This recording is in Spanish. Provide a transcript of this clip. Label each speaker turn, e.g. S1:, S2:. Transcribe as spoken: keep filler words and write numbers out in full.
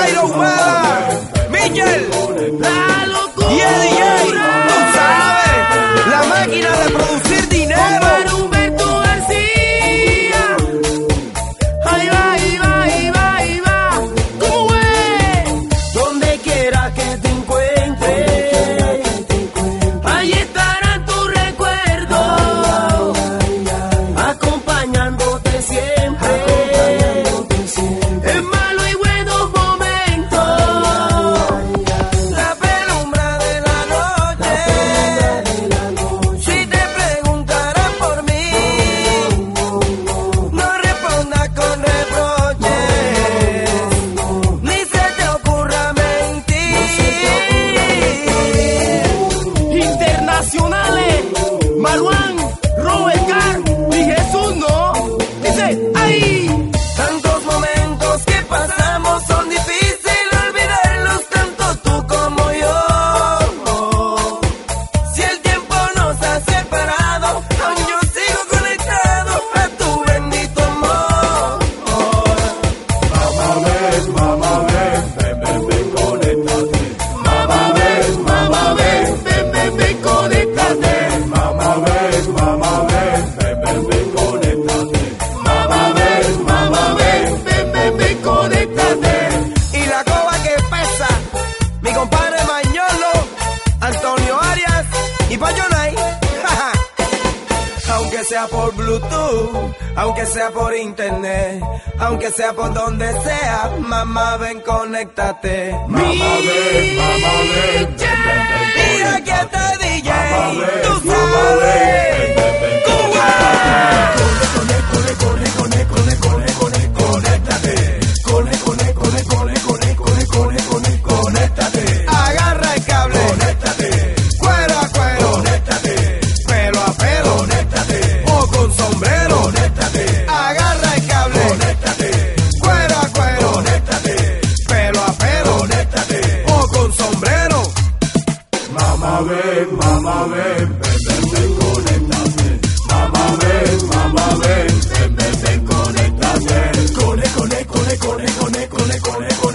S1: Jairo Humada, Michel,
S2: La locura.
S1: y el D J, tú sabes, la máquina de producir dinero.
S2: Omar Humberto García. Ahí va, ahí va, ahí va, ahí va. ¿Cómo es?
S3: Donde quiera que te encuentres,
S2: Ahí estarán tus recuerdos.
S3: acompañándote siempre,
S2: En malos y buenos momentos.
S1: La penumbra de la noche, si te preguntarán por mí, no respondas con reproches, ni se te ocurra mentir.
S2: Internacionales. Maruán, Robert Carr y Jesús, ¿no? Dice, ¡ay!
S1: Tantos momentos que pasamos son difíciles olvidarlos, tanto tú como yo. Si el tiempo nos ha separado, aún yo sigo conectado a tu bendito amor.
S4: Mamá ven, mamá ven, ven, ven, ven, conéctate.
S2: Mamá ven, mamá ven, ven, ven, ven, conéctate.
S4: Mamá ven, mamá ven, ven, ven, ven, conéctate.
S2: Mamá ven, mamá ven, ven, ven, ven, conéctate.
S1: Y la coba que pesa, mi compadre Mañolo, Antonio Arias y Payonay. Aunque sea por Bluetooth, aunque sea por internet, aunque sea por donde sea, mamá ven, conéctate.
S4: Mamá ven, mamá ven, ven, ven, ven,
S1: Mira que está D J,
S4: Mamá ven,
S1: tú
S4: mamá
S1: sabes.
S4: ven, ven, ven, ven,
S1: ¿Cómo
S4: conéctate.
S1: Agarra el cable,
S4: Conéctate,
S1: cuero a cuero,
S4: conéctate,
S1: pelo a pelo,
S4: conéctate,
S1: o con sombrero.
S4: conéctate,
S1: Agarra el cable,
S4: conéctate,
S1: cuero a cuero,
S4: conéctate,
S1: pelo a pelo,
S4: conéctate.
S1: o con sombrero.
S4: Mamá ven, mamá ven, ven, ven, ven, conéctate. Mamá ven, mamá ven, ven, ven, ven, conéctate. Cone, cone, cone, cone, cone, cone, cone, cone.